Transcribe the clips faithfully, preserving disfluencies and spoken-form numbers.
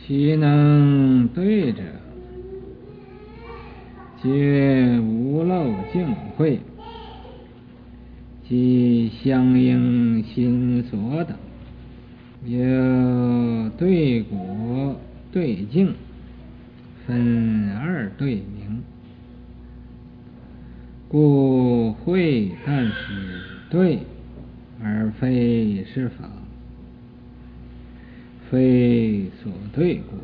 其能对者，皆无漏净慧，即相应心所等，有对果对境，分二对名。故慧但是对，而非是法，非所对故。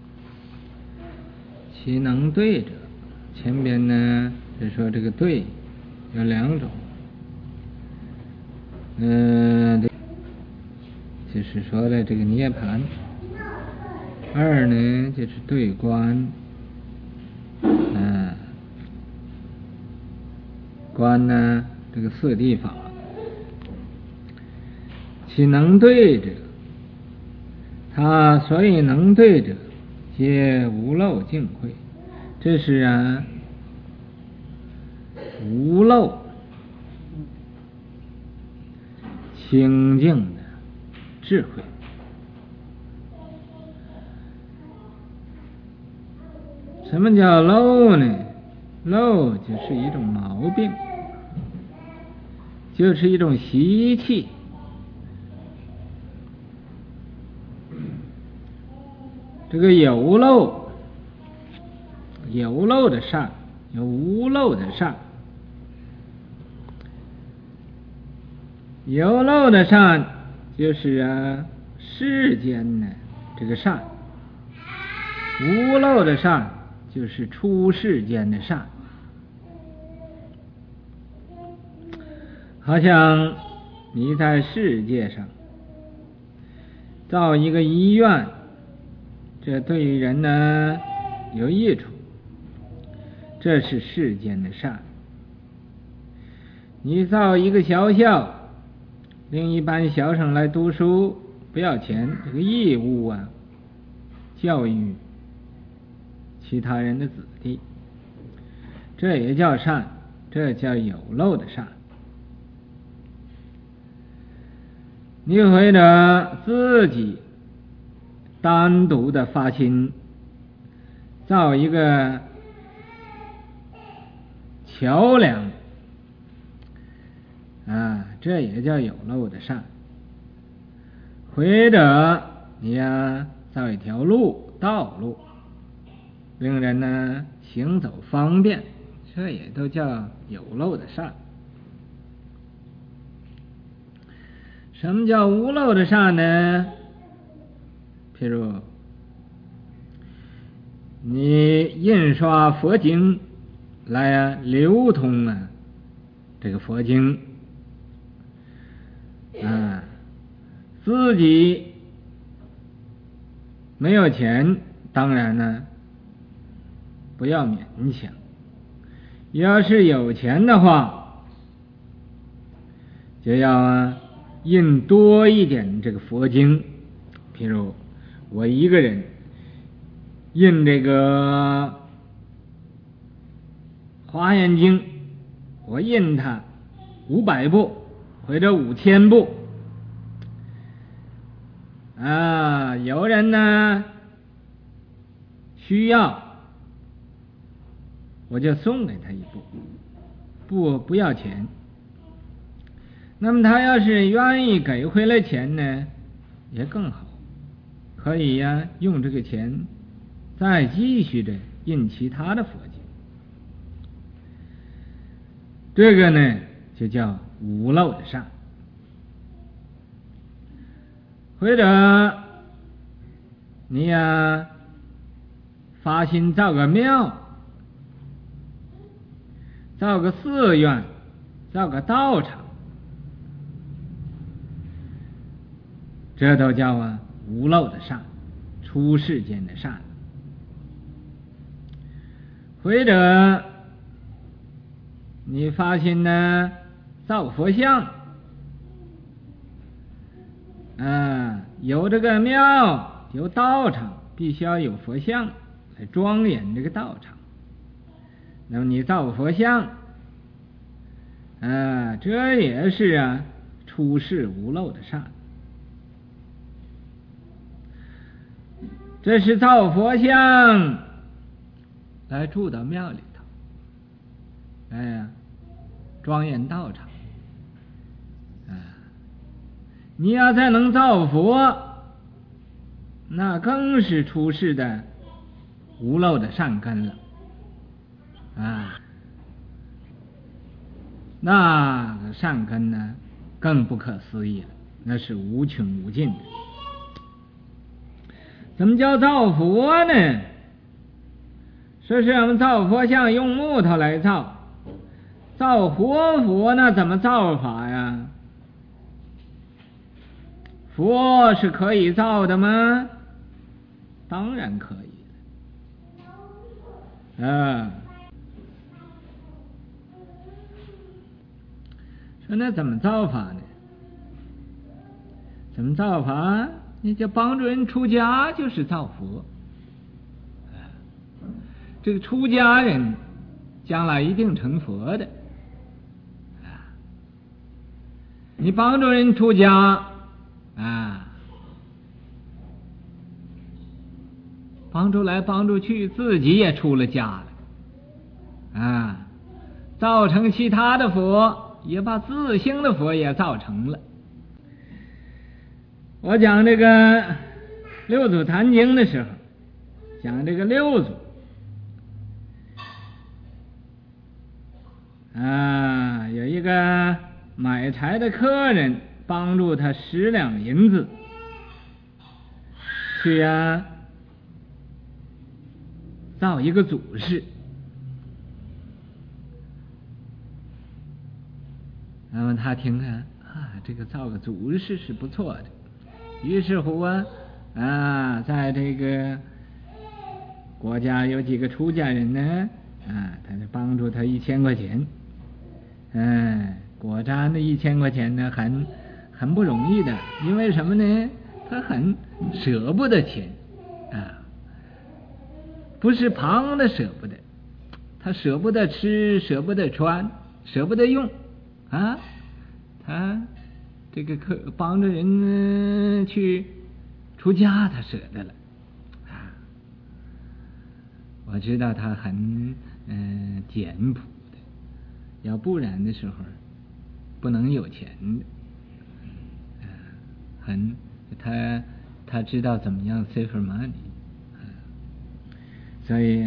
其能对者，前边呢是说这个对有两种，嗯、呃，就是说的这个涅盘。二呢就是对观，嗯、呃，观呢这个四谛法。其能对者，他所以能对者，皆无漏净慧。这是啊无漏清净的智慧。什么叫漏呢？漏就是一种毛病，就是一种习气。这个有漏，有漏的善，有无漏的善。有漏的善就是啊世间的这个善，无漏的善就是出世间的善。好像你在世界上造一个医院，这对于人呢有益处，这是世间的善。你造一个学校，令一般学生来读书不要钱，这个义务啊，教育其他人的子弟，这也叫善，这叫有漏的善。你或者自己单独的发心造一个桥梁啊，这也叫有漏的善。或者你呀造一条路道路，令人呢行走方便，这也都叫有漏的善。什么叫无漏的善呢？譬如你印刷佛经来啊流通啊这个佛经啊，自己没有钱，当然呢不要勉强。要是有钱的话，就要啊印多一点这个佛经。譬如我一个人印这个华严经，我印它五百部或者五千部啊，有人呢需要，我就送给他一部，不不要钱。那么他要是愿意给回来钱呢，也更好，可以呀、啊、用这个钱再继续的印其他的佛经。这个呢就叫无漏的善。或者你呀、啊、发心造个庙，造个寺院，造个道场，这都叫啊无漏的善，出世间的善。或者你发心呢造佛像啊，有这个庙有道场，必须要有佛像来庄严这个道场。那么你造佛像啊，这也是啊出世无漏的善。 这是造佛像来住到庙里头，哎呀，庄严道场。啊，你要再能造佛，那更是出世的无漏的善根了啊。那个善根呢，更不可思议了，那是无穷无尽的。怎么叫造佛呢？说是我们造佛像用木头来造，造活佛那怎么造法呀？佛是可以造的吗？当然可以啊。说那怎么造法呢？怎么造法？你就帮助人出家，就是造佛。这个出家人将来一定成佛的。你帮助人出家啊，帮助来帮助去，自己也出了家了啊，造成其他的佛，也把自性的佛也造成了。我讲这个六祖坛经的时候，讲这个六祖啊，有一个买柴的客人帮助他十两银子去呀、啊、造一个祖师。那么他听啊啊，这个造个祖师是不错的，于是乎啊啊，在这个国家有几个出家人呢啊，他就帮助他一千块钱。嗯，果然那一千块钱呢，很很不容易的，因为什么呢？他很舍不得钱啊，不是旁的舍不得，他舍不得吃，舍不得穿，舍不得用啊，他这个可帮着人去出家，他舍得了啊。我知道他很嗯、呃、简朴。要不然的时候不能有钱的，呃、很他他知道怎么样 save money，呃、所以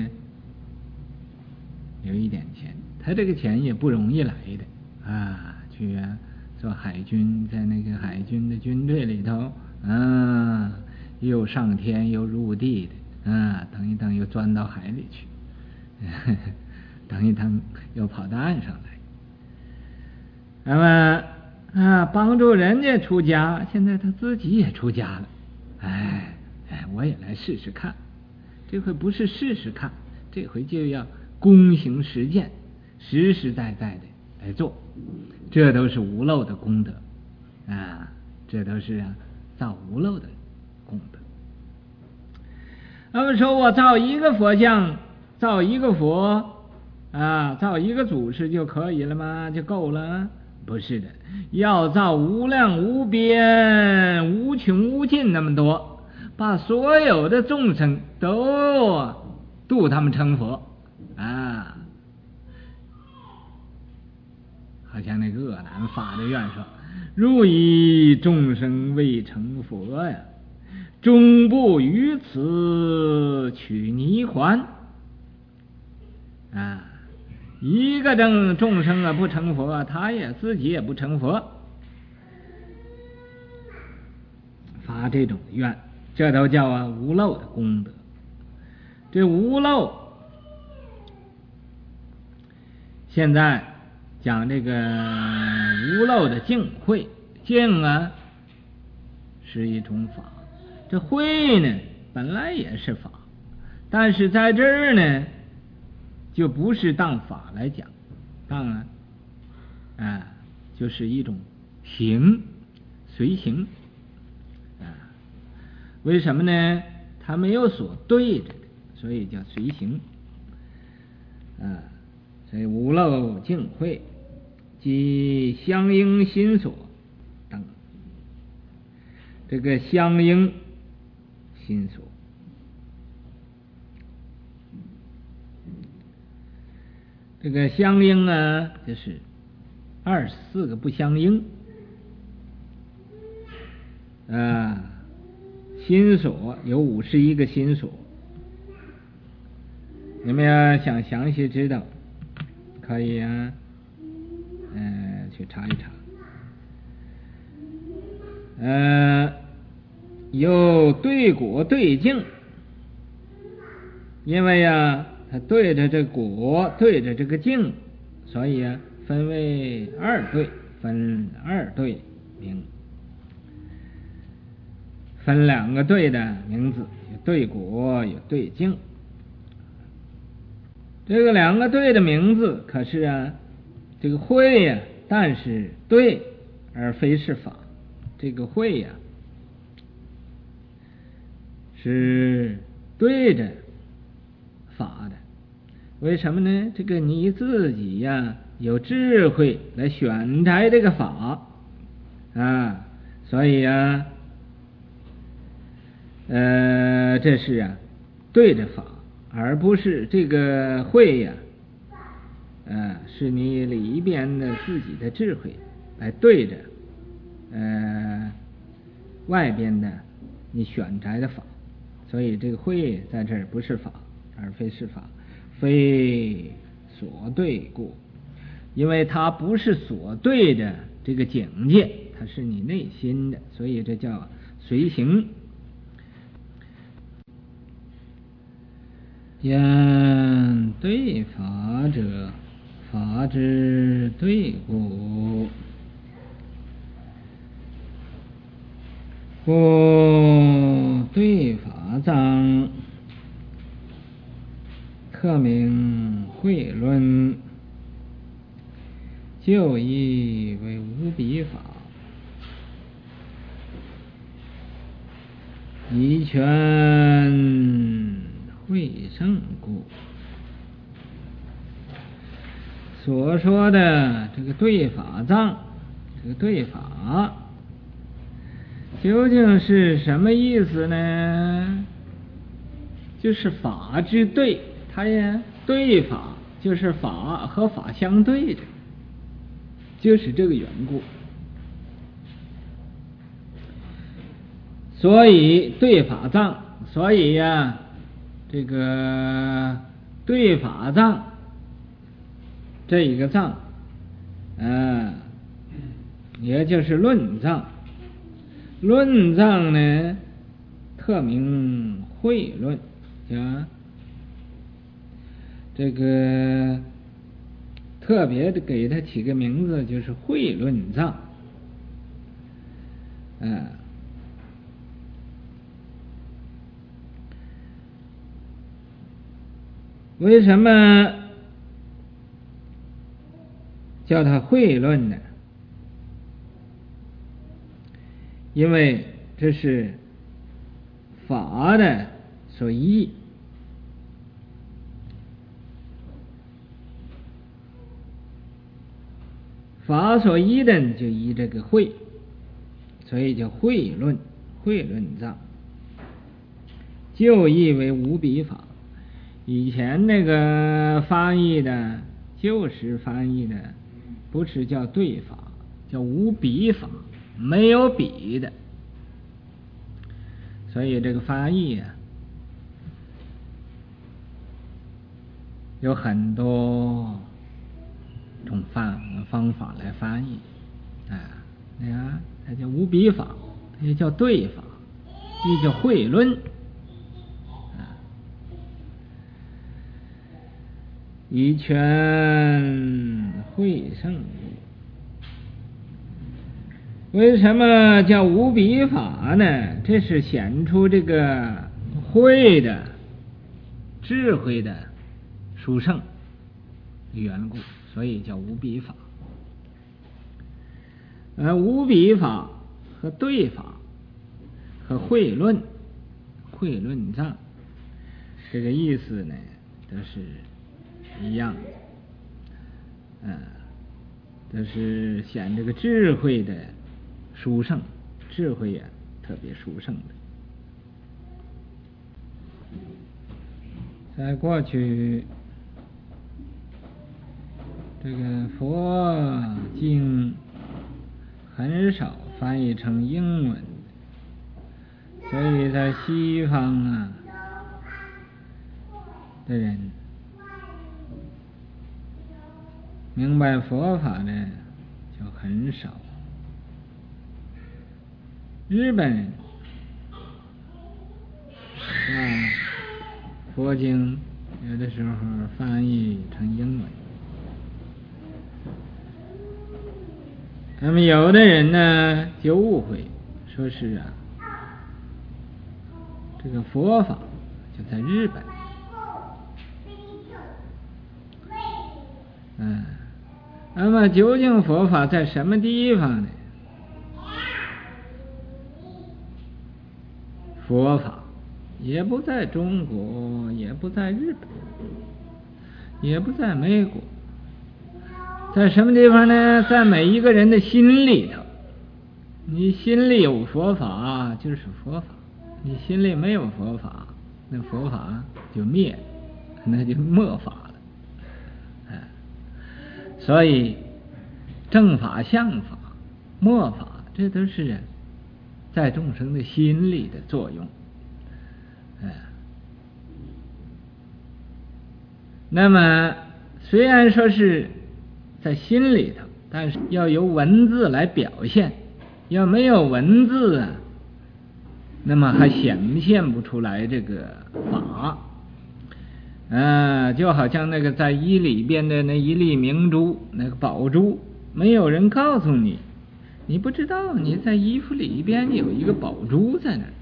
有一点钱，他这个钱也不容易来的啊，去啊做海军，在那个海军的军队里头啊，又上天又入地的啊，等一等又钻到海里去，呵呵，等一等又跑到岸上来。那么啊，帮助人家出家，现在他自己也出家了。哎哎，我也来试试看。这回不是试试看，这回就要躬行实践，实实在在的来做。这都是无漏的功德啊，这都是啊造无漏的功德。那么说我造一个佛像，造一个佛啊，造一个祖师就可以了吗？就够了？不是的，要造无量无边无穷无尽那么多，把所有的众生都度他们成佛啊。好像那个鄂兰发的愿说，如以众生未成佛呀，终不于此取泥环啊。一个正众生啊不成佛，他也自己也不成佛，发这种愿，这都叫啊无漏的功德。这无漏现在讲这个无漏的净慧，净啊是一种法，这慧呢本来也是法，但是在这儿呢就不是当法来讲，当啊啊就是一种行，随行啊。为什么呢？它没有所对着的，所以叫随行啊。所以无漏净慧即相应心所等，这个相应心所这个相应啊，就是二十四个不相应啊，心所有五十一个心所。你们要想详细知道，可以啊，呃，去查一查。呃，有对果对境，因为呀，它对着这果，对着这个境，所以啊，分为二对，分二对名，分两个对的名字，有对果，有对境。这个两个对的名字，可是啊，这个会呀，但是对而非是法。这个会呀，是对着法的。为什么呢？这个你自己呀，有智慧来选择这个法啊，所以呀，呃，这是啊，对着法，而不是这个会呀，呃，是你里边的自己的智慧来对着，呃，外边的你选择的法，所以这个会在这儿不是法，而非是法，非所对故，因为它不是所对的这个境界，它是你内心的，所以这叫随行。言对法者，法之对故，故对法藏，特名慧论，就义为无比法，以权会胜故。所说的这个对法藏，这个对法究竟是什么意思呢？就是法之对，它呀对法就是法和法相对的，就是这个缘故。所以对法藏，所以呀，这个对法藏这一个藏，啊，也就是论藏。论藏呢，特名慧论，啊，这个特别的给它起个名字，就是慧论藏，啊。为什么叫它慧论呢？因为这是法的所依，法所依的就依这个慧，所以叫慧论，慧论藏，就义为无比法。以前那个翻译的旧时翻译的不是叫对法，叫无比法，没有比的。所以这个翻译啊，有很多种方方法来翻译啊。你看，它叫无比法，它也叫对法，也叫慧论。以权会胜故。为什么叫无比法呢？这是显出这个慧的智慧的殊胜的缘故，所以叫无比法。而无比法和对法和慧论、慧论藏这个意思呢，都是一样的，嗯，都是显这个智慧的殊胜，智慧呀、啊、特别殊胜的。在过去这个佛经很少翻译成英文，所以在西方啊的人明白佛法的就很少。日本人啊，佛经有的时候翻译成英文。那么有的人呢就误会，说是啊，这个佛法就在日本。嗯，那么究竟佛法在什么地方呢？佛法也不在中国，也不在日本，也不在美国，在什么地方呢？在每一个人的心里头。你心里有佛法就是佛法，你心里没有佛法，那佛法就灭，那就末法了。哎，所以正法、相法、末法，这都是在众生的心里的作用。哎，那么虽然说是在心里头，但是要由文字来表现，要没有文字啊，那么还显现不出来这个法。啊，就好像那个在衣里边的那一粒明珠，那个宝珠，没有人告诉你，你不知道你在衣服里边有一个宝珠在那儿。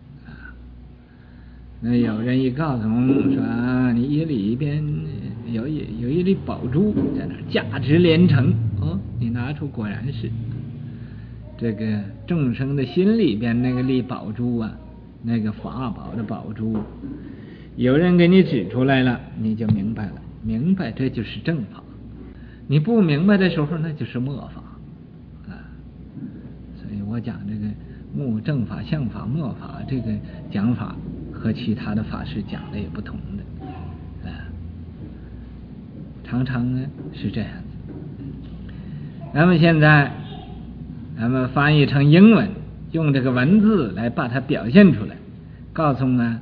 那有人一告诉我说啊，你衣里边有一有一粒宝珠在那儿，价值连城。哦，你拿出，果然是这个众生的心里边那个粒宝珠啊，那个法宝的宝珠，有人给你指出来了，你就明白了，明白这就是正法。你不明白的时候，那就是末法啊。所以我讲这个末正法、相法、末法这个讲法，和其他的法师讲的也不同的，啊，常常呢是这样子。那么现在咱们翻译成英文，用这个文字来把它表现出来，告诉呢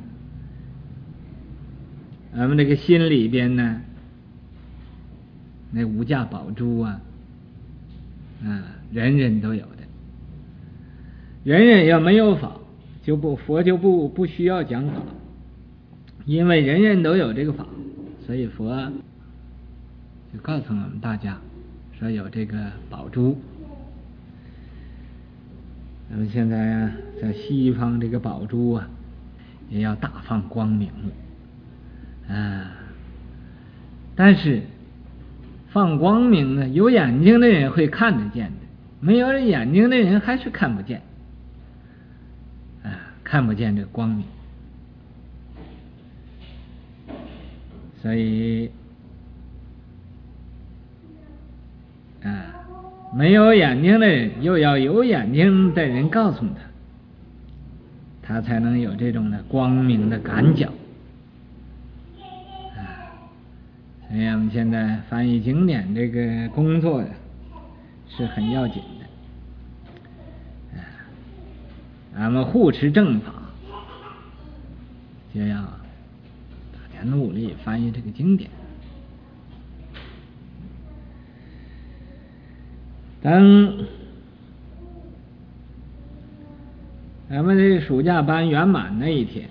咱们这个心里边呢那无价宝珠啊，啊，人人都有的，人人要没有法，就不佛就不不需要讲法，因为人人都有这个法，所以佛就告诉我们大家说有这个宝珠。那么现在啊，在西方这个宝珠啊，也要大放光明了啊。但是放光明呢，有眼睛的人会看得见的，没有眼睛的人还是看不见啊，看不见这个光明。所以啊，没有眼睛的人又要有眼睛的人告诉他，他才能有这种的光明的感觉啊。所以我们现在翻译经典这个工作呀，是很要紧的啊。咱们护持正法，就要大家努力翻译这个经典。等咱们这暑假班圆满那一天，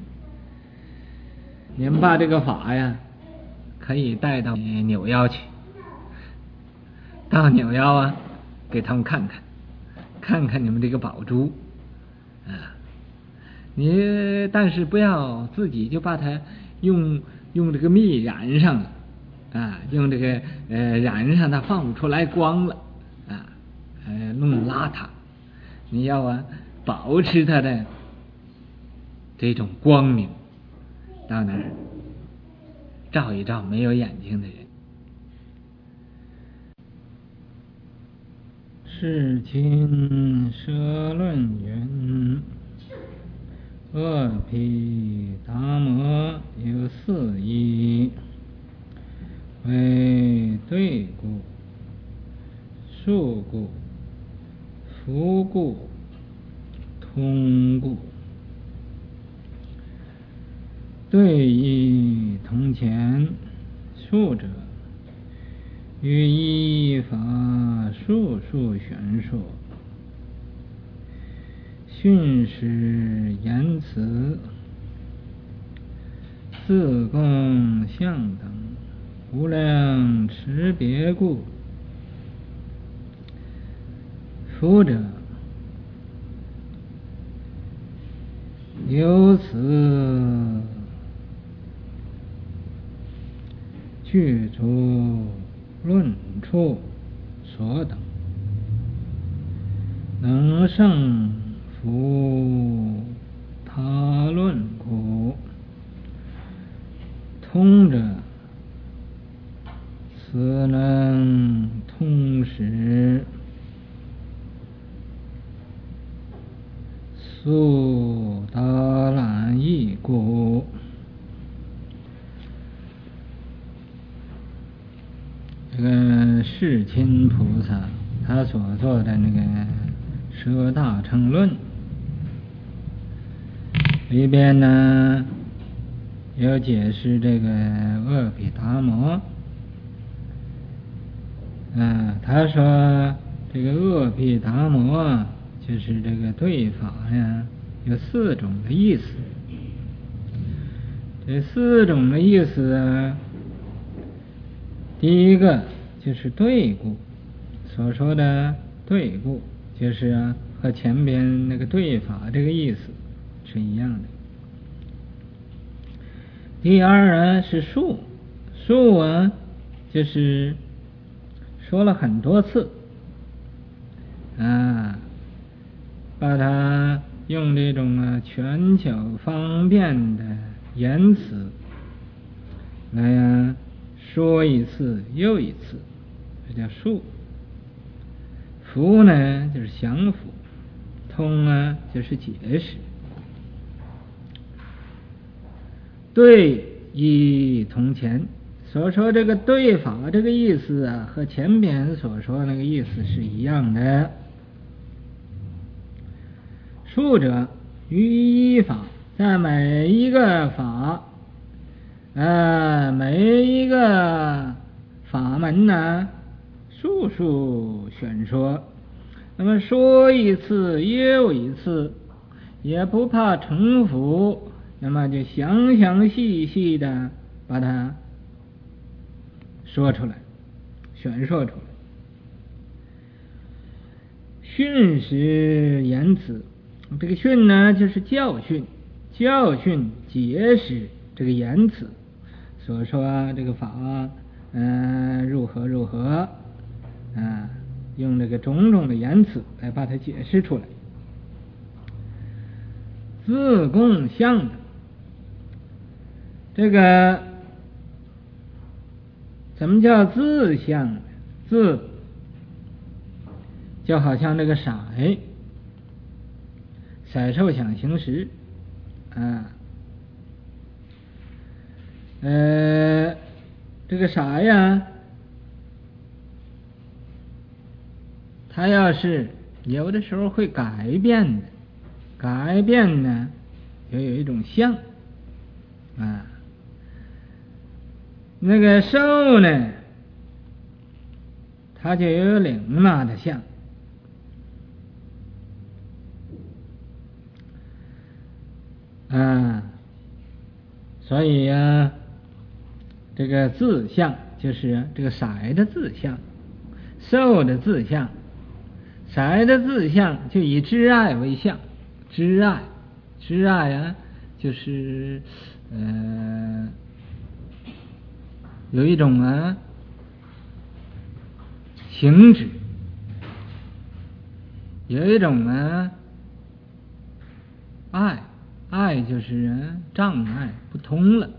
你们把这个法呀可以带到扭腰去，到扭腰啊给他们看看看看你们这个宝珠啊，你但是不要自己就把它用用这个蜜染上了啊，用这个呃染上它放不出来光了啊，呃弄邋遢，你要啊保持它的这种光明，到那儿照一照没有眼睛的人。世亲舍论云，阿毗达摩有四依，为以对故，数故，福故，通故。对义同前，数者于依法数数玄说，训示言辞，自共相等，无量持别故。福者由此具足论处所等，能胜服他论故。通者此能通识速达览义故。这个世亲菩萨他所做的那个舍大乘论里边呢，有解释这个阿毗达摩。嗯，他说这个阿毗达摩就是这个对法呀，有四种的意思。这四种的意思啊，第一个就是对故，所说的对故就是啊，和前边那个对法这个意思是一样的。第二呢是数，数啊就是说了很多次啊，把它用这种啊权巧方便的言辞来呀说一次又一次，这叫数。服呢就是降服，通啊就是解释。对义同前，所说这个对法这个意思啊，和前边所说那个意思是一样的。数者于一法，在每一个法，呃，每一个法门呢，数数宣说。那么说一次又一次，也不怕重复，那么就详详细细的把它说出来，宣说出来。训示言辞，这个训呢就是教训，教训解释这个言辞，所说这个法嗯、呃、如何如何啊、呃，用这个种种的言辞来把它解释出来。自共相等，这个怎么叫自相呢？自就好像这个色，色受想行识啊，呃，这个色呀，它要是有的时候会改变的，改变呢，就有一种相啊。那个受呢，它就有领纳的相。啊，所以呀、啊，这个自相就是这个色的自相，受的自相，色的自相就以知爱为相，知爱，知爱啊，就是呃有一种啊行止，有一种啊爱。爱就是障碍不通了。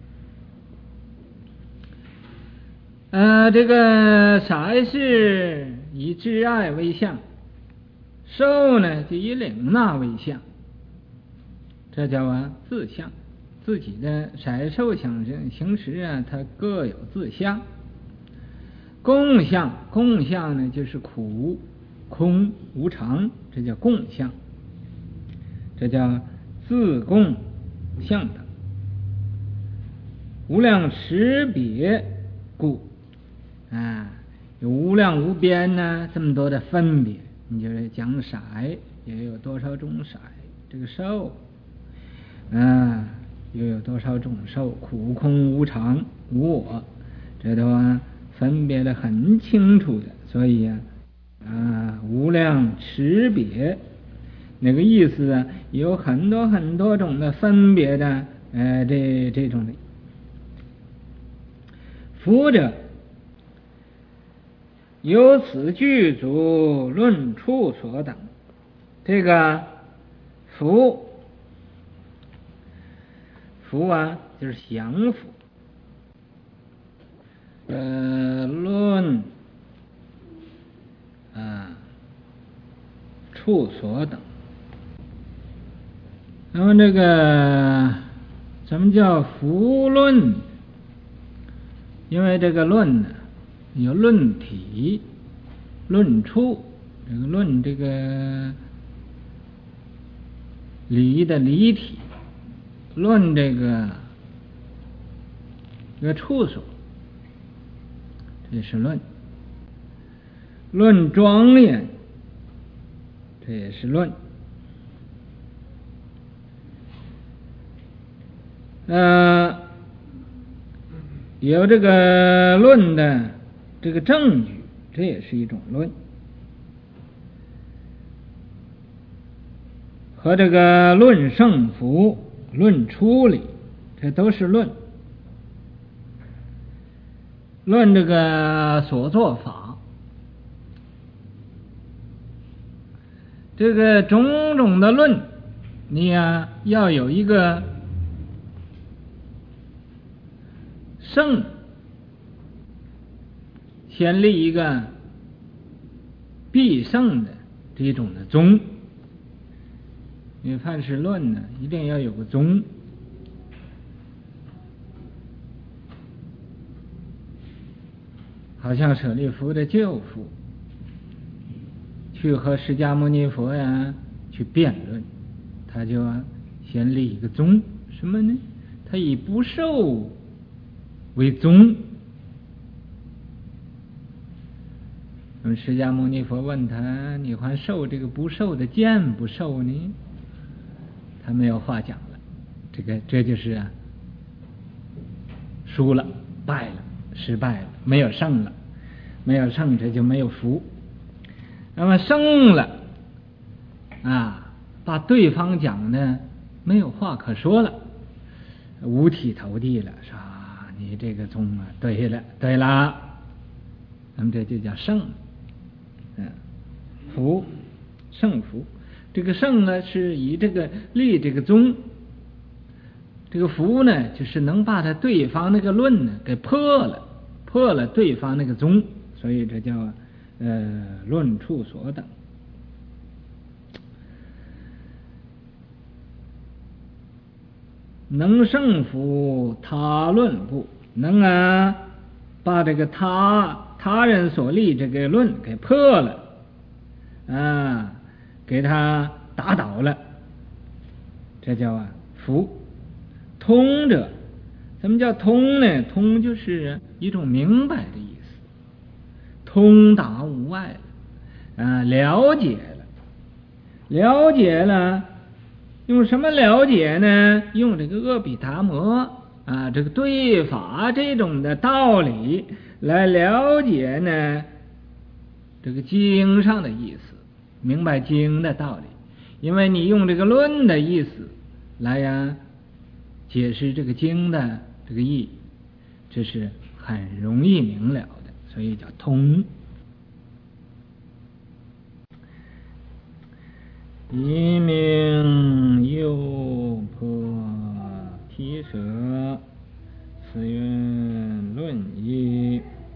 呃，这个色是以知爱为相，受呢就以领纳为相，这叫啊自相。自己的色受想行识啊，它各有自相。 共相，共相呢就是苦、空、无常，这叫共相，这叫自共相等。无量识别故啊，有无量无边呢，这么多的分别，你就是讲色也有多少种色，这个受啊又有多少种受，苦空无常无我，这都啊分别的很清楚的。所以啊啊无量识别那个意思啊，有很多很多种的分别的呃这这种的。福者由此具足论处所等，这个福福啊就是降伏，呃论啊处所等。那么这个什么叫福论？因为这个论呢有论体、论处，这个论这个理的理体，论这个这个处所，这是论；论庄严，这也是论。呃，有这个论的这个证据，这也是一种论，和这个论胜负、论出理，这都是论。论这个所作法，这个种种的论，你呀要有一个胜，先立一个必胜的这种的宗。因为凡是论呢，一定要有个宗。好像舍利弗的舅父去和释迦牟尼佛呀去辩论，他就先立一个宗，什么呢？他以不受为宗。那么释迦牟尼佛问他：“你还受这个不受的见不受呢？”他没有话讲了，这个这就是啊，输了，败了，失败了，没有胜了，没有胜，这就没有福。那么胜了啊，把对方讲的没有话可说了，五体投地了，说你这个宗啊，对了，对了，那么这就叫胜。嗯，福，胜福。这个胜呢，是以这个立这个宗，这个福呢，就是能把他对方那个论呢给破了，破了对方那个宗，所以这叫呃论处所等。能胜服他论故，能啊把这个他他人所立这个论给破了啊，给他打倒了，这叫啊服。通者，什么叫通呢？通就是一种明白的意思，通达无碍了啊，了解了，了解了，用什么了解呢？用这个阿毗达摩啊，这个对法这种的道理来了解呢，这个经上的意思，明白经的道理。因为你用这个论的意思来呀解释这个经的这个意义，这是很容易明了的，所以叫通。一名优婆提舍，此云论义；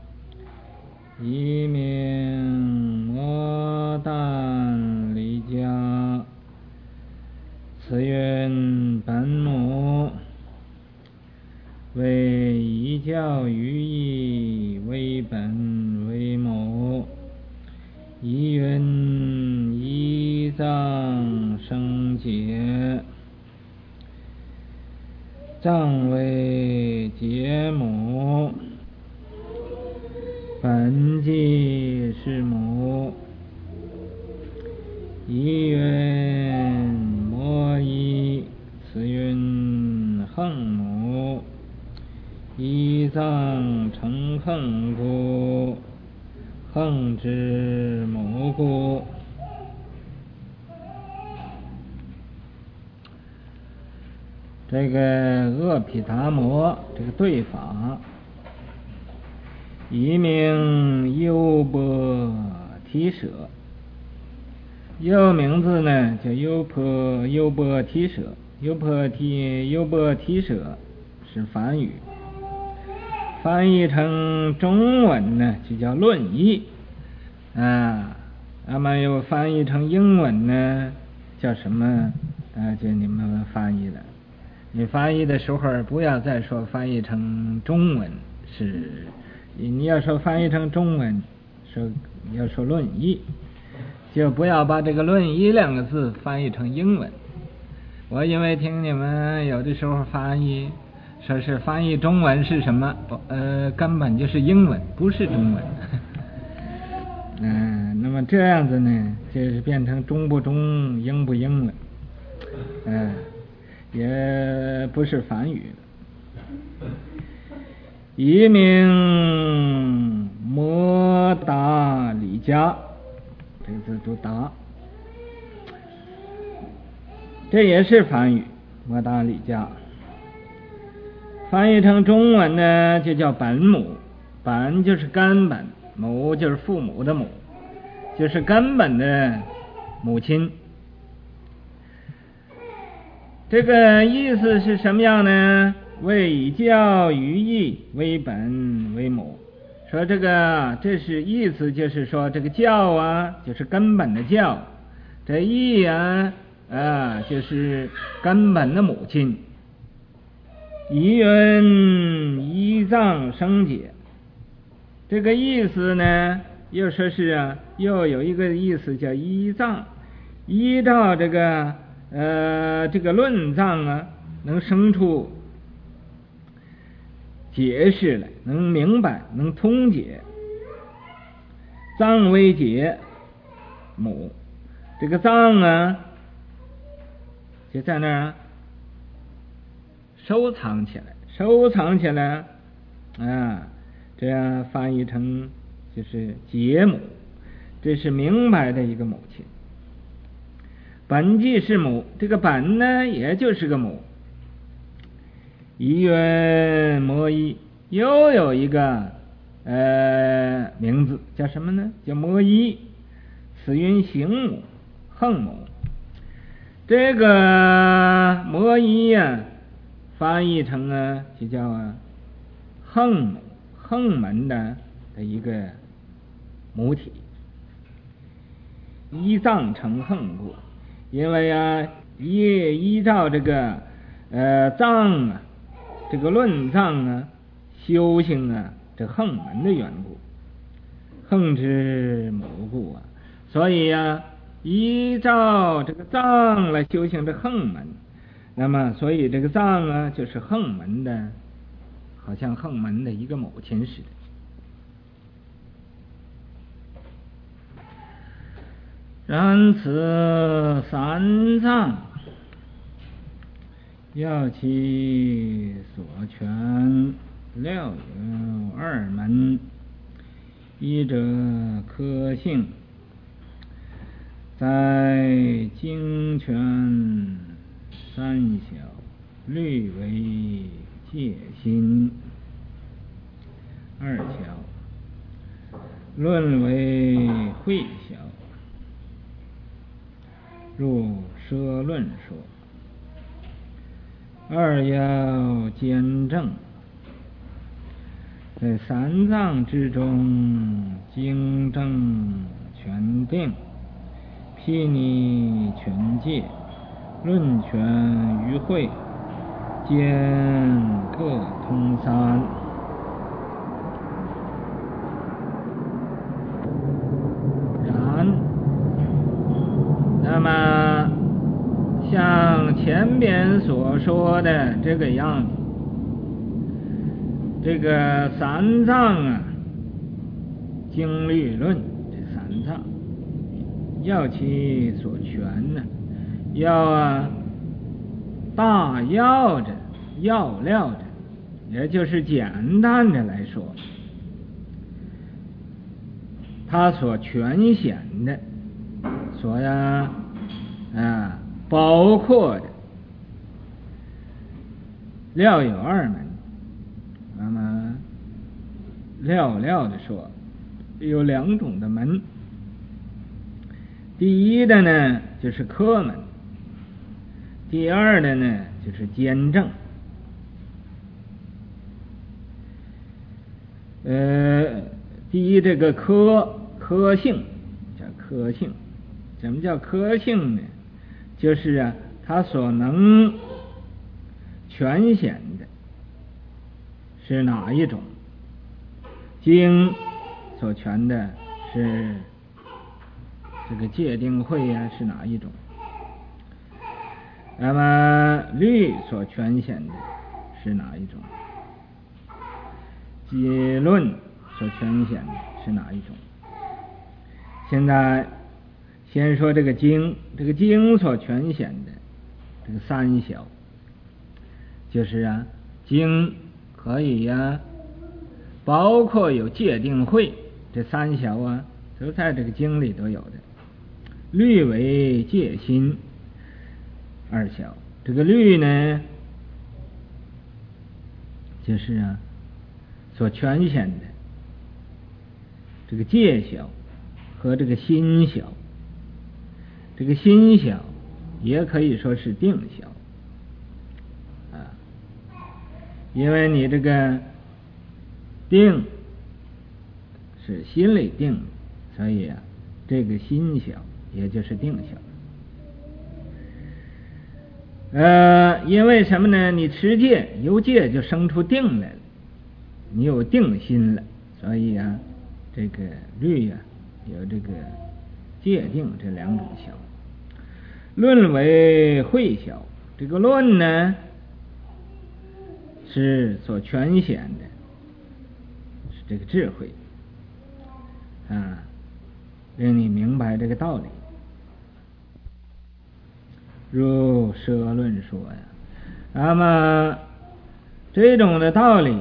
一名摩旦离迦，此云本母。为一教于义，为本一云一脏生解，脏为结母，本即是母。一云摩一，此云横母。一脏成横故，横之母故。这个阿毗达摩这个对法，一名优波提舍，又名字呢叫优波优波提舍。优波提优波提舍是梵语，翻译成中文呢就叫论义啊，那么又翻译成英文呢叫什么啊？就你们翻译的，你翻译的时候不要再说翻译成中文，是你要说翻译成中文，说要说论义，就不要把这个论义两个字翻译成英文。我因为听你们有的时候翻译说是翻译中文是什么，呃，根本就是英文，不是中文。嗯、呃，那么这样子呢，就是变成中不中，英不英了。嗯、呃，也不是梵语。一名摩达里迦，这个字读达，这也是梵语，摩达里迦。翻译成中文呢就叫本母，本就是根本，母就是父母的母，就是根本的母亲。这个意思是什么样呢？为以教于义，为本为母。说这个这是意思，就是说这个教啊就是根本的教，这义啊啊就是根本的母亲。一云一脏生解，这个意思呢又说是啊，又有一个意思叫依藏，依照这个呃这个论藏啊，能生出解释来，能明白，能通解。藏为解母，这个藏啊就在那儿收藏起来，收藏起来啊，这样翻译成就是解母，这是明白的一个母亲。本即是母，这个本呢也就是个母。一云摩一，又有一个呃名字叫什么呢？叫摩一，此云行母，横母。这个摩一呀、啊翻译成啊就叫啊横母，横门的的一个母体。依藏成横故，因为啊依依照这个呃藏啊这个论藏啊修行啊这横门的缘故，横之母故啊，所以啊依照这个藏来修行这横门，那么所以这个藏啊就是横门的，好像横门的一个母亲似的。然此三藏要其所全，料有二门，一者科性，在经权三小，律为戒心；二小，论为慧小，入奢论说。二要兼正，在三藏之中，经正全定，毗尼全戒，论权于会，兼各通三。然前边所说的这个样子，这个三藏啊，经律论这三藏，要其所全呢，要啊大要着要料着，也就是简单的来说，他所全显的，所呀啊包括的料有二门。那么料料的说，有两种的门。第一的呢就是科门，第二的呢就是兼正。呃，第一这个科科性叫科性，什么叫科性呢？就是啊，它所能全显的是哪一种？经所全的是这个戒定慧啊，是哪一种？那么律所全显的是哪一种？结论所全显的是哪一种？现在先说这个经，这个经所全显的这个三小，就是啊，经可以呀、啊，包括有戒定慧这三小啊，都在这个经里都有的。律为戒心二小，这个律呢，就是啊，所全显的这个戒小和这个心小，这个心小也可以说是定小啊，因为你这个定是心里定，所以啊，这个心小也就是定小。呃，因为什么呢？你持戒，由戒就生出定来了，你有定心了，所以啊，这个律啊，有这个戒定这两种小。论为慧小，这个论呢是所全显的，是这个智慧啊，令你明白这个道理。如舍论说呀，那么这种的道理，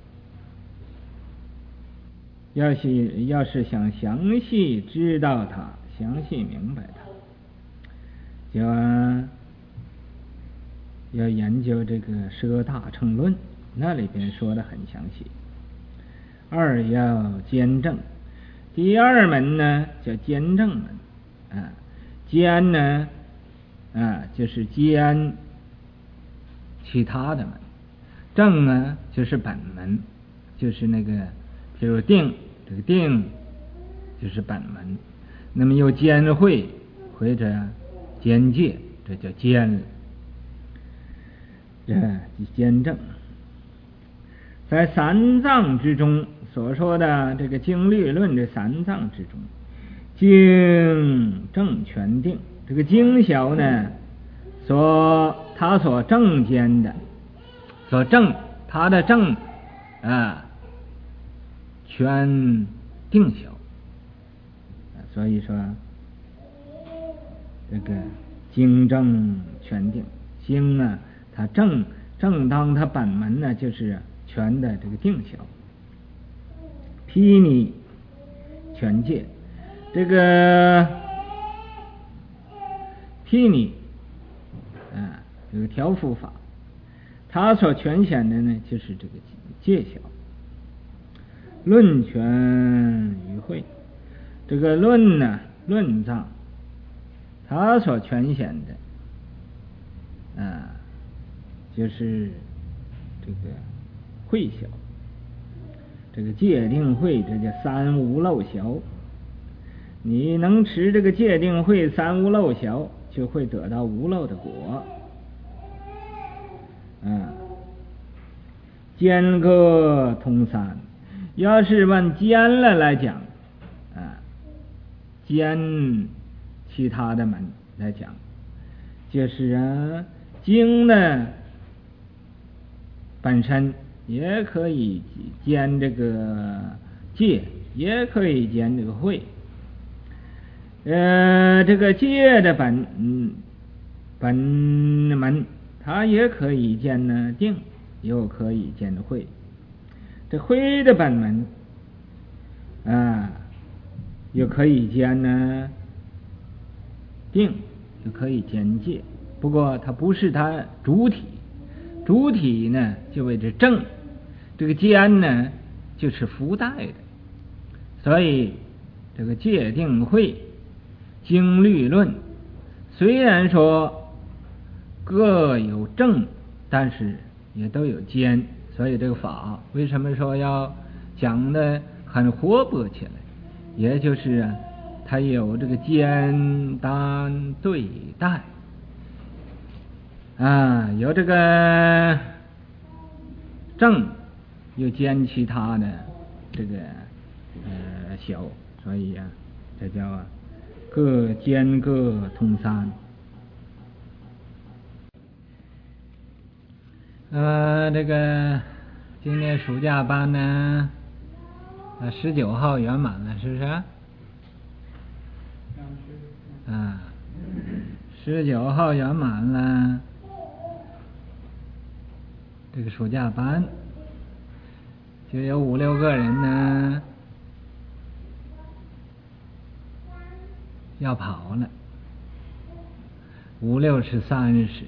要是要是想详细知道它，详细明白它，就啊要研究这个《舍大乘论》，那里边说的很详细。二要兼正，第二门呢叫兼正门啊，兼呢啊就是兼其他的门，正呢就是本门，就是那个比如定，这个定就是本门，那么又兼慧或者兼戒，这叫兼了，这兼正。在三藏之中所说的这个经律论这三藏之中，经正全定，这个经小呢所他所正兼的，所正他的正啊全定小，所以说这个经正全定，经呢它正正当它本门呢就是全的这个定小。毗尼全戒，这个毗尼啊这个调伏法，它所全显的呢就是这个戒小。论全于慧，这个论呢论藏，它所全显的啊就是这个慧小，这个戒定慧，这叫三无漏小。你能持这个戒定慧三无漏小，就会得到无漏的果。啊，兼各通三，要是问兼了来讲，啊，兼其他的门来讲，就是啊， 经呢本身也可以兼这个戒，也可以兼这个慧。呃，这个戒的本嗯本门，它也可以兼呢定，又可以兼慧。这慧的本门啊，又可以兼呢定，又可以兼戒。不过它不是它主体，主体呢就为这正，这个兼呢就是附带的。所以这个戒定慧经律论虽然说各有正，但是也都有兼。所以这个法为什么说要讲的很活泼起来，也就是啊它有这个兼担对待啊，有这个正又兼其他的这个呃小，所以啊这叫啊各兼各通三。呃，这个今年暑假班呢，啊，十九号圆满了，是不是？啊，十九号圆满了，这个暑假班就有五六个人呢要跑了，五六是三十。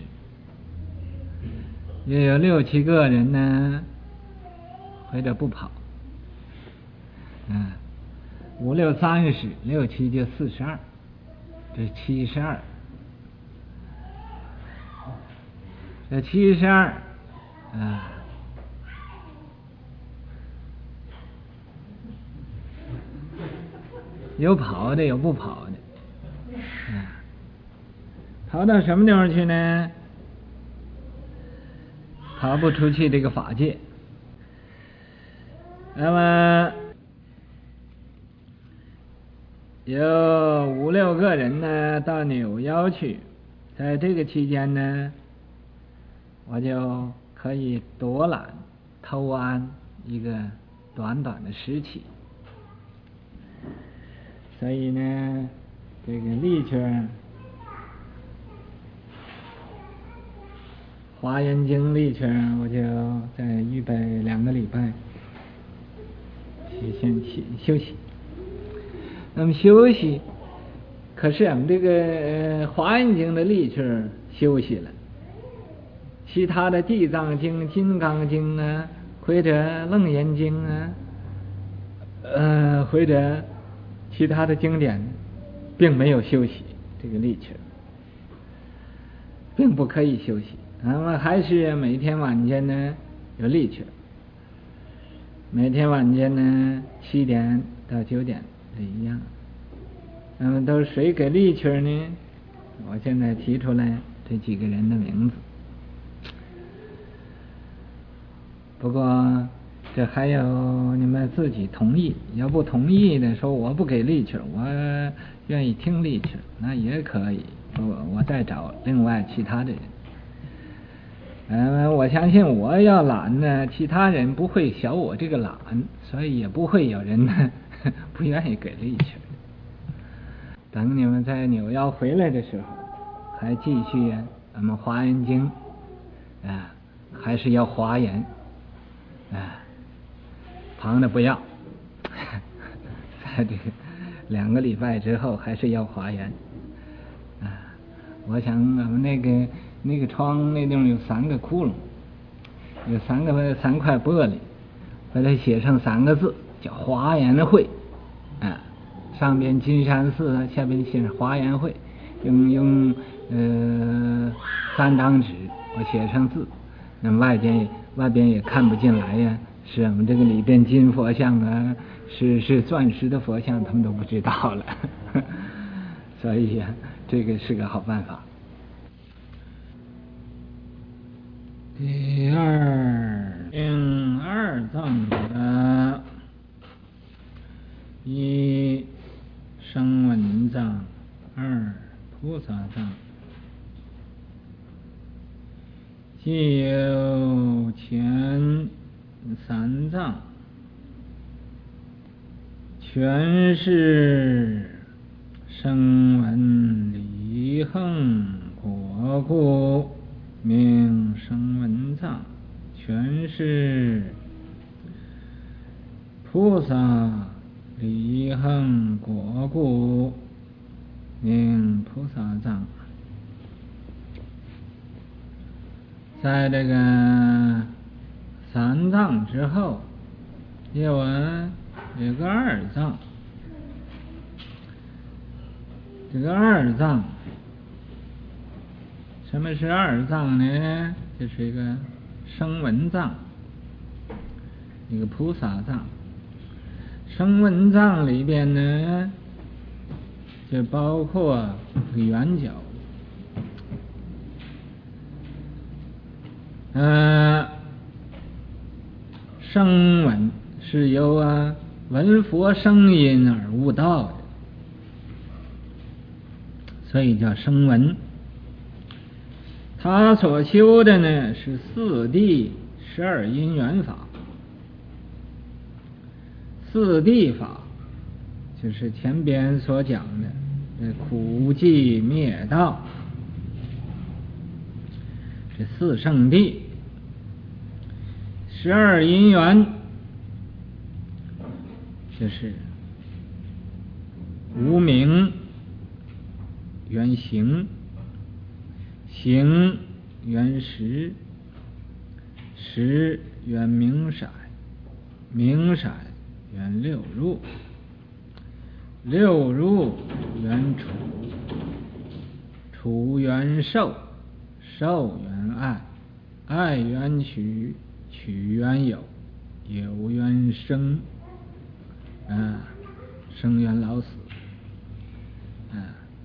也有六七个人呢或者不跑，嗯，五六三十，六七就四十二，这七十二，这七十二啊，有跑的有不跑的，啊，跑到什么地方去呢？跑不出去这个法界。那么有五六个人呢到纽腰去，在这个期间呢，我就可以躲懒偷安一个短短的时期。所以呢这个力圈华严经力圈，我就在预备两个礼拜去先去休息。那么休息，可是我们这个华严经的力圈休息了，其他的地藏经、金刚经啊，或者楞严经啊，呃，或者其他的经典，并没有休息这个力圈，并不可以休息。那么还是每天晚间呢有力圈，每天晚间呢七点到九点这一样。那么都是谁给力圈呢？我现在提出来这几个人的名字。不过这还有你们自己同意，要不同意的说我不给力圈，我愿意听力圈，那也可以，我我再找另外其他的人。嗯，我相信我要懒呢，其他人不会小我这个懒，所以也不会有人呢不愿意给力气。等你们在纽腰回来的时候，还继续我们华严经啊，还是要华严啊，旁的不要。在这个两个礼拜之后，还是要华严啊。我想我们那个。那个窗那地方有三个窟窿，有三个三块玻璃，把它写上三个字，叫华严会啊，上边金山寺，下边写上华严会，用用呃三张纸我写上字，那么外边外边也看不进来呀，是我们这个里边金佛像啊，是是钻石的佛像，他们都不知道了。所以呀、啊，这个是个好办法。第二应二藏的，一声闻藏，二菩萨藏。 既有前三藏，全是声闻离横果故，名声闻藏；全是菩萨离横果故，名菩萨藏。在这个三藏之后，有啊有个二藏。这个二藏，什么是二藏呢？就是一个声闻藏，一个菩萨藏。声闻藏里边呢，就包括圆角。呃，声闻是由啊闻佛声音而悟道的，所以叫声闻。他所修的呢是四谛十二因缘法。四谛法就是前边所讲的这苦寂灭道，这四圣谛。十二因缘就是无明缘行，行缘识，识缘名色，名色缘六入，六入缘处，处缘受，受缘爱，爱缘取，取缘有，有缘生，啊，生缘老死，啊。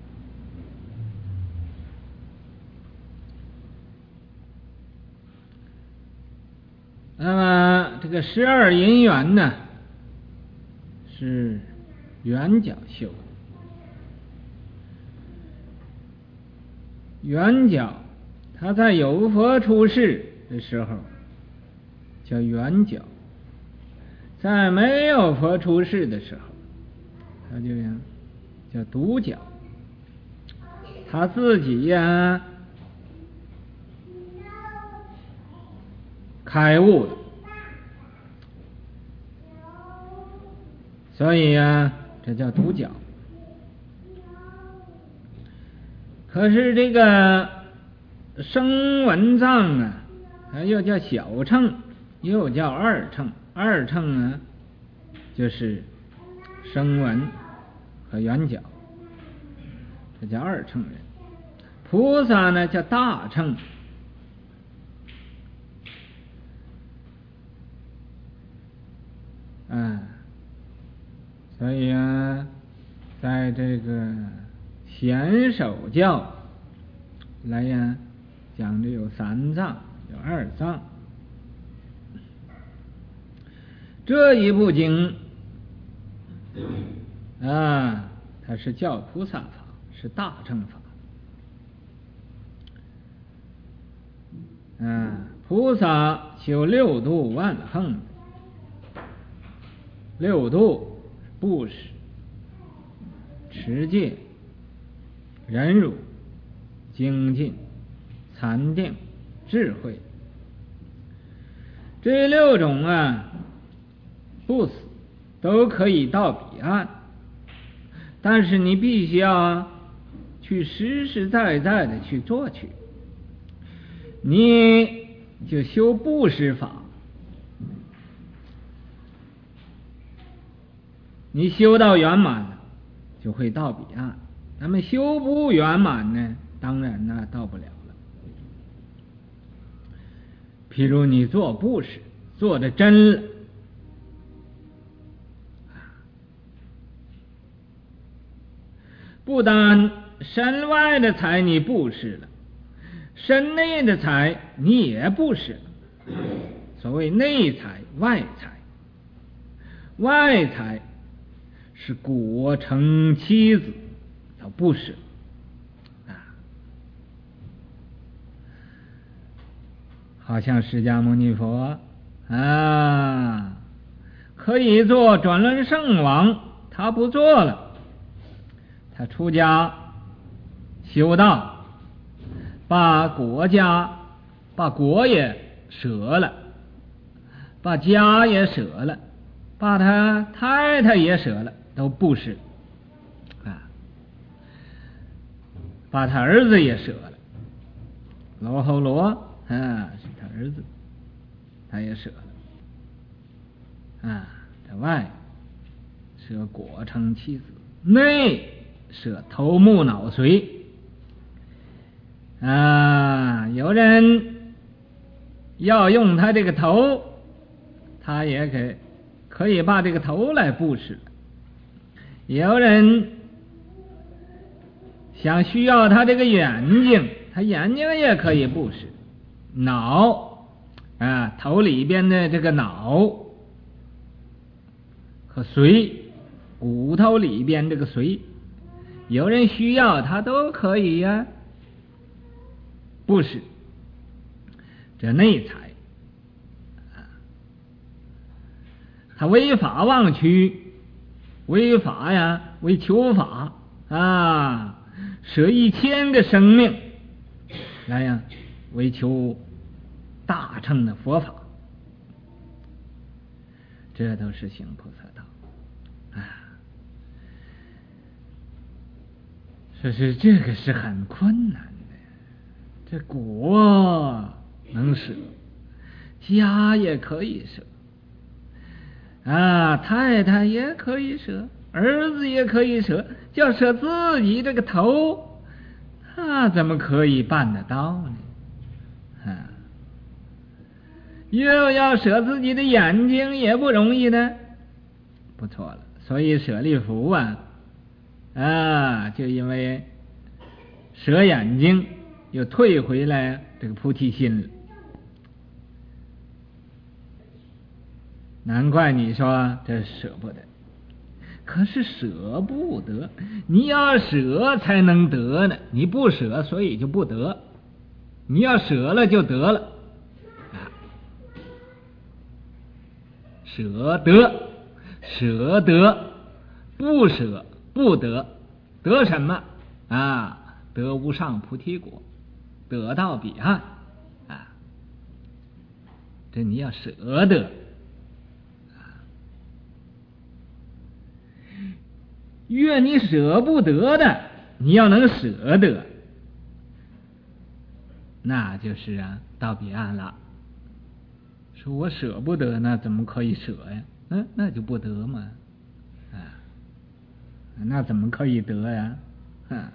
那么这个十二因缘呢，是圆角修。圆角他在有佛出世的时候叫圆角，在没有佛出世的时候他就叫独角。他自己呀开悟了，所以呀这叫独角。可是这个声闻藏啊，它又叫小乘，又叫二乘。二乘啊就是声闻和圆角，这叫二乘人。菩萨呢叫大乘，啊，所以啊在这个显首教来呀讲的有三藏，有二藏。这一部经啊，它是叫菩萨法，是大乘法。啊，菩萨修六度万行，六度布施、持戒、忍辱、精进、禅定、智慧，这六种啊不死都可以到彼岸，但是你必须要去实实在在的去做去。你就修布施法，你修到圆满了就会到彼岸，那么修不圆满呢，当然呢到不了了。譬如你做布施做的真了，不但身外的财你布施了，身内的财你也布施了。所谓内财外财，外财是果成妻子叫布施啊。 好像释迦牟尼佛啊，可以做转轮圣王，他不做了，他出家修道，把国家把国也舍了，把家也舍了，把他太太也舍了，都布施啊，把他儿子也舍了，罗睺罗啊是他儿子，他也舍了啊，在外舍果城妻子，内舍头目脑髓啊，有人要用他这个头，他也给可以把这个头来布施，有人想需要他这个眼睛，他眼睛也可以布施，脑啊，头里边的这个脑和髓，骨头里边这个髓，有人需要他都可以呀、啊，布施这内财啊，他违法忘躯，违法呀，为求法啊，舍一千个生命来呀，为求大乘的佛法，这都是行菩萨道啊。说是这个是很困难的，这国能舍，家也可以舍啊，太太也可以舍，儿子也可以舍，就舍自己这个头，他怎么可以办得到呢？啊，又要舍自己的眼睛也不容易呢。不错了，所以舍利弗啊啊，就因为舍眼睛又退回来这个菩提心了。难怪你说这舍不得，可是舍不得，你要舍才能得呢，你不舍所以就不得，你要舍了就得了啊，舍得舍得，不舍不得，得什么啊？得无上菩提果，得到彼岸啊！这你要舍得啊，越你舍不得的，你要能舍得，那就是啊到彼岸了。说我舍不得，那怎么可以舍呀？嗯，那就不得嘛，啊，那怎么可以得呀？啊，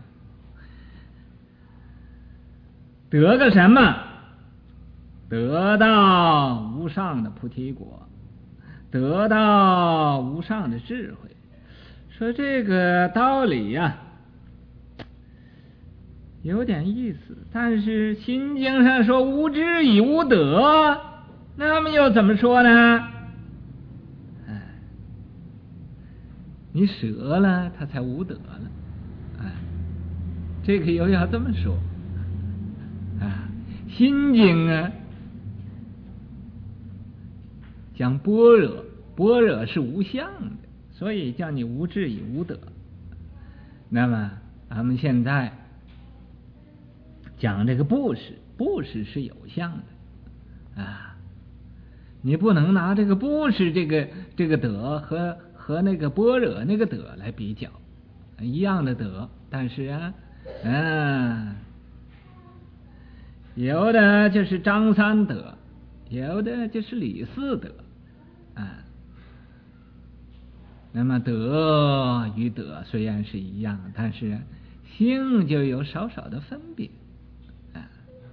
得个什么？得到无上的菩提果，得到无上的智慧。说这个道理呀、啊，有点意思，但是心经上说无智以无得，那么又怎么说呢？你舍了，他才无得了，哎，这个又要这么说啊。心经啊，讲般若，般若是无相的，所以叫你无智以无得。那么咱们现在讲这个布施，布施是有相的啊，你不能拿这个布施这个这个得和和那个般若那个得来比较，一样的得，但是啊，嗯，有的就是张三得，有的就是李四得啊。那么得与得虽然是一样，但是性就有少少的分别啊。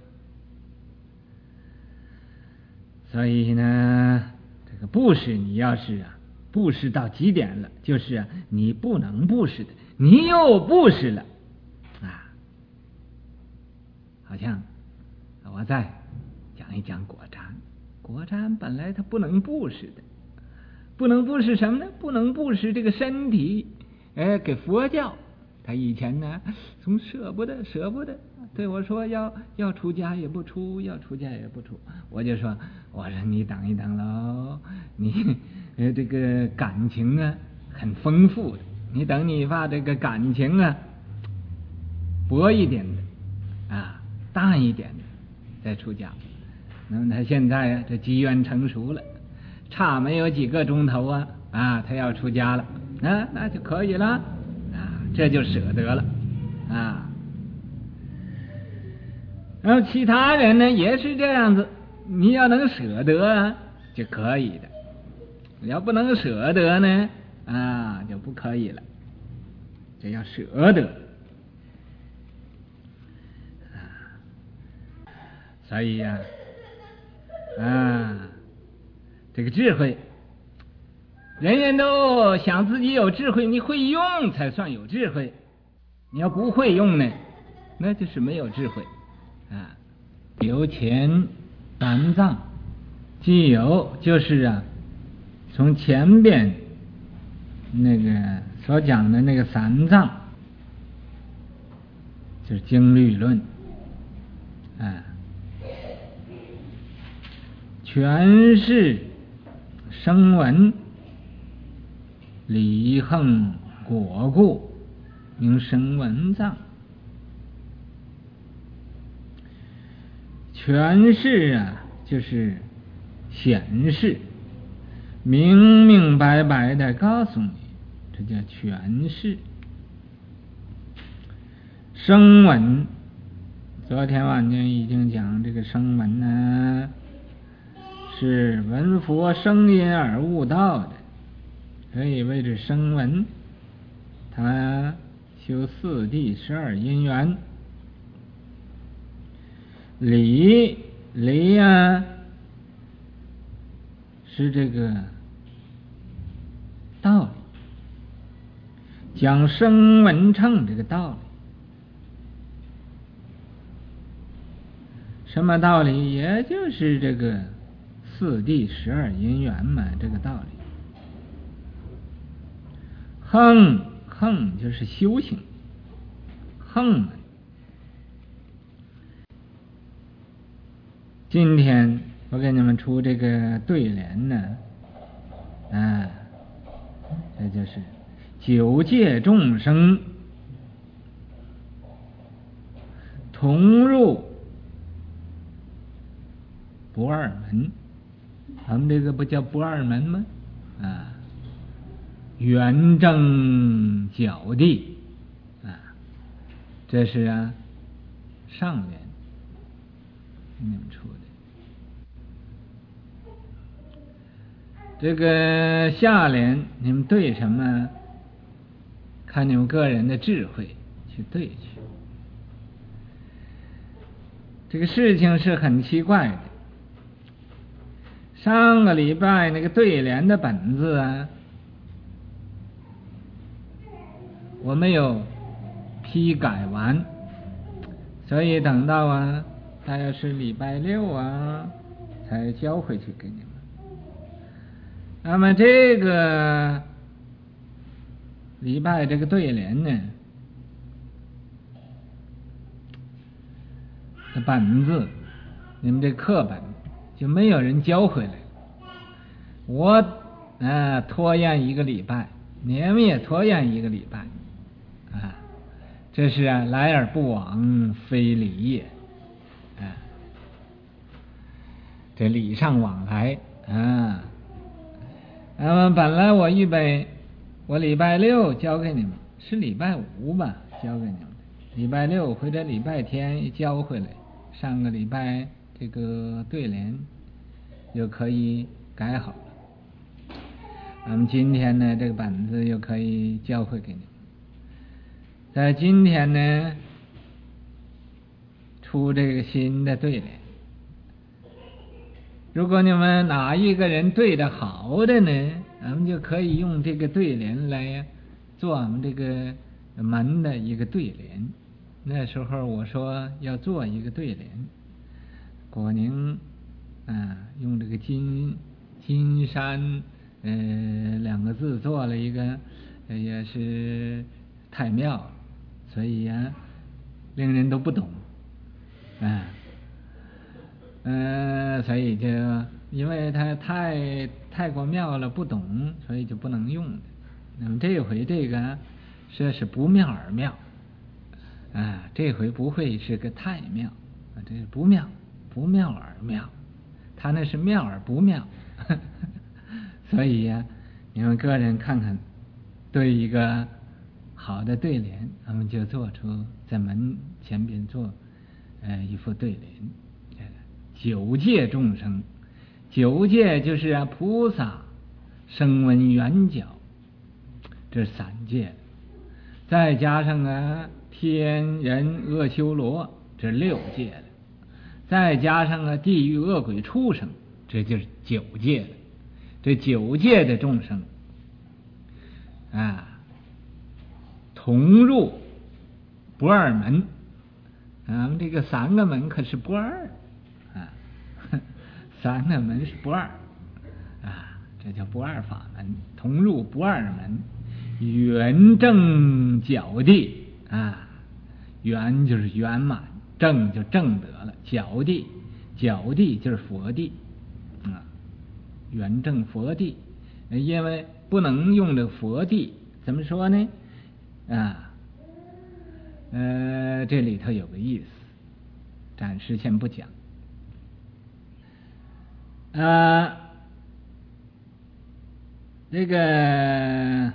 所以呢，这个布施你要是啊布施到极点了，就是啊你不能布施的，你又布施了啊。好像我再讲一讲果禅，果禅本来它不能布施的，不能布施什么呢？不能布施这个身体，哎，给佛教。他以前呢，总舍不得，舍不得， 对我说要要出家也不出，要出家也不出。我就说，我说你等一等喽，你呃这个感情啊很丰富的，你等你把这个感情啊薄一点的啊淡一点的再出家。那么他现在啊这机缘成熟了，差没有几个钟头啊啊他要出家了，啊那就可以了啊，这就舍得了啊。然后其他人呢也是这样子，你要能舍得啊就可以的，要不能舍得呢啊就不可以了，这要舍得啊。所以呀 啊, 啊这个智慧，人人都想自己有智慧，你会用才算有智慧，你要不会用呢那就是没有智慧啊。有前三藏，既有就是啊从前边那个所讲的那个三藏，就是经律论啊，全是声闻离横果故，名声闻藏。全是啊就是显示，明明白白的告诉你，这叫全是。声闻，昨天晚间已经讲这个声闻呢，是闻佛声音而悟道的，所以谓之声闻。他修四谛十二因缘。理理啊是这个道理，讲声闻乘这个道理。什么道理？也就是这个四谛十二因缘嘛，这个道理。横横就是修行，横今天我给你们出这个对联呢，啊，这就是九界众生同入不二门，咱们这个不叫不二门吗？啊，圆正角地啊，这是啊上联你们出的。这个下联你们对什么？看你们个人的智慧去对去。这个事情是很奇怪的。上个礼拜那个对联的本子啊，我没有批改完，所以等到啊大约是礼拜六啊才交回去给你们。那么这个礼拜这个对联呢，这本子你们这课本就没有人交回来，我啊拖延一个礼拜，你们也拖延一个礼拜啊，这是啊来而不往非礼也啊，这礼尚往来啊。那么本来我预备我礼拜六交给你们，是礼拜五吧交给你们，礼拜六或者礼拜天交回来，上个礼拜这个对联就可以改好了。那么今天呢这个本子又可以交回给你们，在今天呢出这个新的对联。如果你们哪一个人对得好的呢，咱们就可以用这个对联来做我们这个门的一个对联。那时候我说要做一个对联，果宁啊用这个金金山呃两个字做了一个，呃、也是太妙了，所以呀、啊、令人都不懂嗯，嗯，所以就因为它太太过妙了，不懂，所以就不能用的。那么这回这个说是不妙而妙，啊，这回不会是个太妙，啊，这是不妙，不妙而妙，他那是妙而不妙，所以呀、啊，你们个人看看，对一个好的对联，我们就做出在门前边做，呃，一副对联，这个九界众生，九界就是啊菩萨、声闻缘觉，这三界，再加上啊天人恶修罗，这六界了，再加上啊地狱恶鬼畜生，这就是九界了。这九界的众生啊，同入不二门。咱们这个三个门可是不二啊，三个门是不二啊，这叫不二法门，同入不二门，圆正皎地啊，圆就是圆满，正就正得了，皎地，皎地就是佛地啊，圆正佛地，因为不能用这佛地，怎么说呢？啊。呃，这里头有个意思，暂时先不讲。啊，这个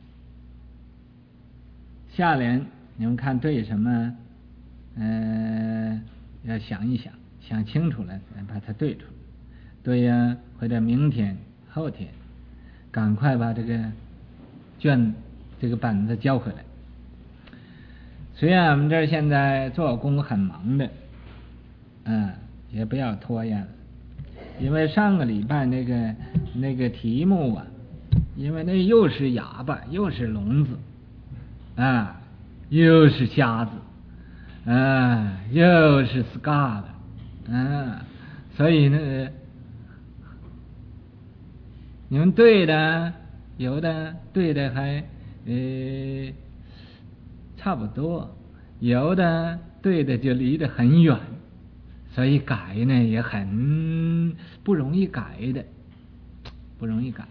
下联你们看对什么？呃，要想一想，想清楚了，把它对出来。对呀，或者明天、后天，赶快把这个卷、这个本子交回来。虽然我们这儿现在做工很忙的，嗯，也不要拖延了，因为上个礼拜那个那个题目啊，因为那又是哑巴又是聋子，啊，又是瞎子，啊，又是 scar 的，啊，所以呢，你们对的有的对的还呃。差不多，有的对的就离得很远，所以改呢也很不容易改的，不容易改。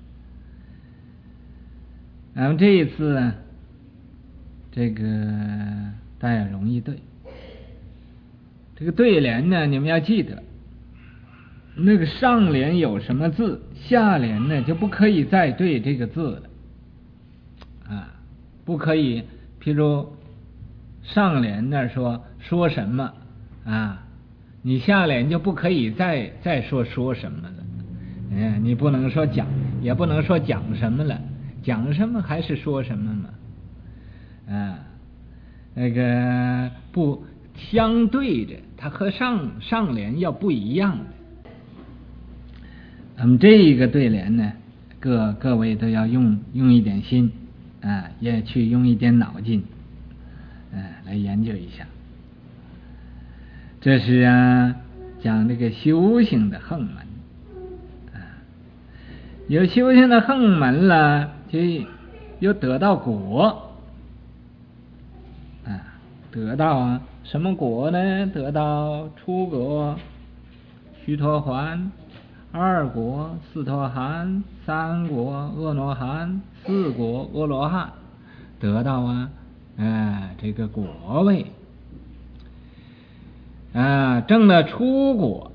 然后这一次啊，这个大家容易对。这个对联呢，你们要记得，那个上联有什么字，下联呢就不可以再对这个字了，啊，不可以。譬如上联那说说什么啊，你下联就不可以再再说说什么了，嗯，你不能说讲，也不能说讲什么了，讲什么还是说什么嘛，啊，那个不相对着，它和上上联要不一样的。那么这一个对联呢，各各位都要用用一点心。啊，也去用一点脑筋，嗯、啊，来研究一下。这是啊，讲这个修行的横门，啊，有修行的横门了，就又得到果，啊，得到啊什么果呢？得到初果，须陀洹。二果斯陀含，三果阿罗汉，四果阿罗汉，得到啊，哎，这个果位，啊，证了初果，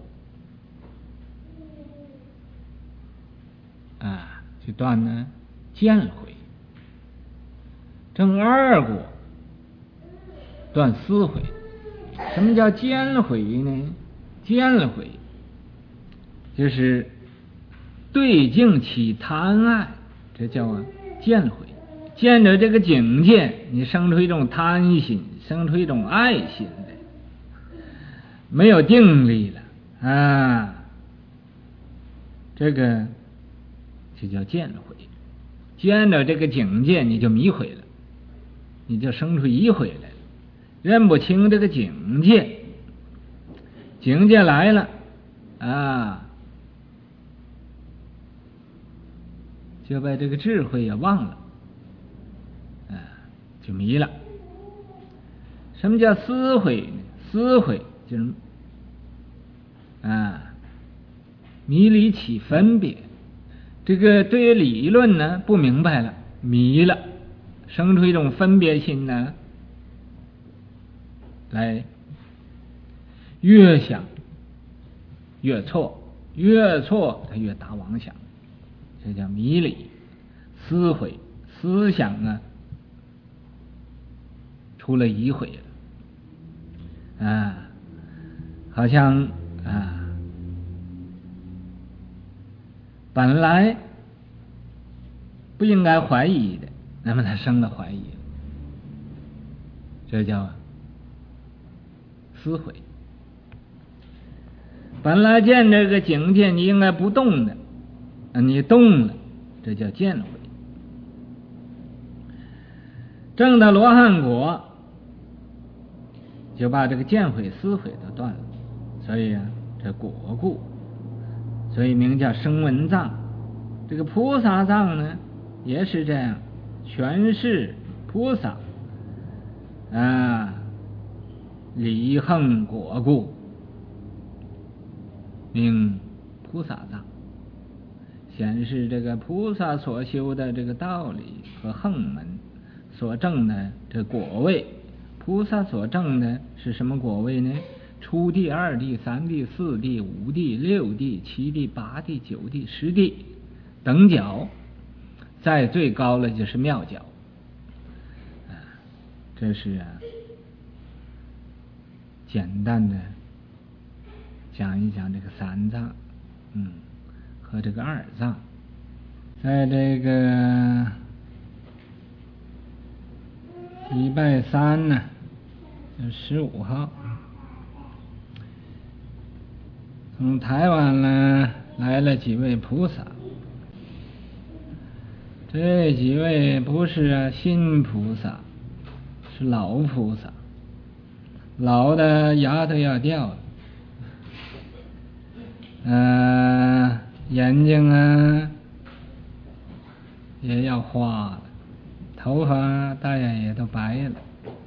啊，就断呢见毁；证二果，断思毁。什么叫见毁呢？见毁。就是对境起贪爱，这叫啊见毁。见着这个境界，你生出一种贪心，生出一种爱心来，没有定力了啊，这个就叫见毁。见着这个境界，你就迷毁了，你就生出疑毁来了，认不清这个境界，境界来了啊。就把这个智慧也忘了，啊，就迷了。什么叫思毁呢？思毁就是啊，迷离起分别。这个对于理论呢不明白了，迷了，生出一种分别心呢，来越想越错，越错他越打妄想，这叫迷离思毁，思想啊出了疑毁了啊，好像啊本来不应该怀疑的，那么他生了怀疑了，这叫思毁。本来见这个境界你应该不动的，你动了，这叫见毁。证到罗汉果，就把这个见毁思毁都断了，所以啊，这果故，所以名叫声闻藏。这个菩萨藏呢，也是这样，全是菩萨啊，离横果故，名菩萨藏，显示这个菩萨所修的这个道理和横门所证的这果位。菩萨所证的是什么果位呢？初地、二地、三地、四地、五地、六地、七地、八地、九地、十地等角，再最高了就是妙角。啊，这是啊，简单的讲一讲这个三藏，嗯，和这个二藏。在这个礼拜三呢，十五号，从台湾呢来了几位菩萨。这几位不是啊新菩萨，是老菩萨，老的牙都要掉了，呃，眼睛啊也要花了，头发大概也都白了。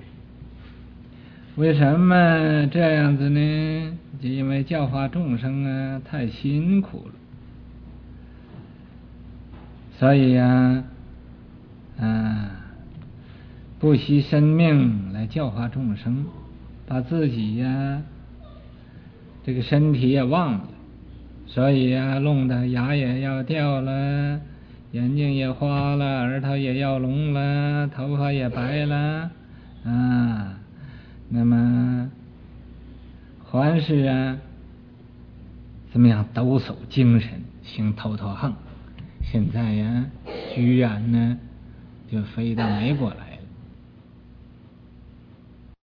为什么这样子呢？就因为教化众生啊太辛苦了，所以呀、啊，啊，不惜生命来教化众生，把自己呀、啊、这个身体也忘了，所以呀、啊，弄得牙也要掉了，眼睛也花了，耳朵也要聋了，头发也白了啊。那么还是啊怎么样抖擞精神，行头头横，现在呀居然呢就飞到美国来。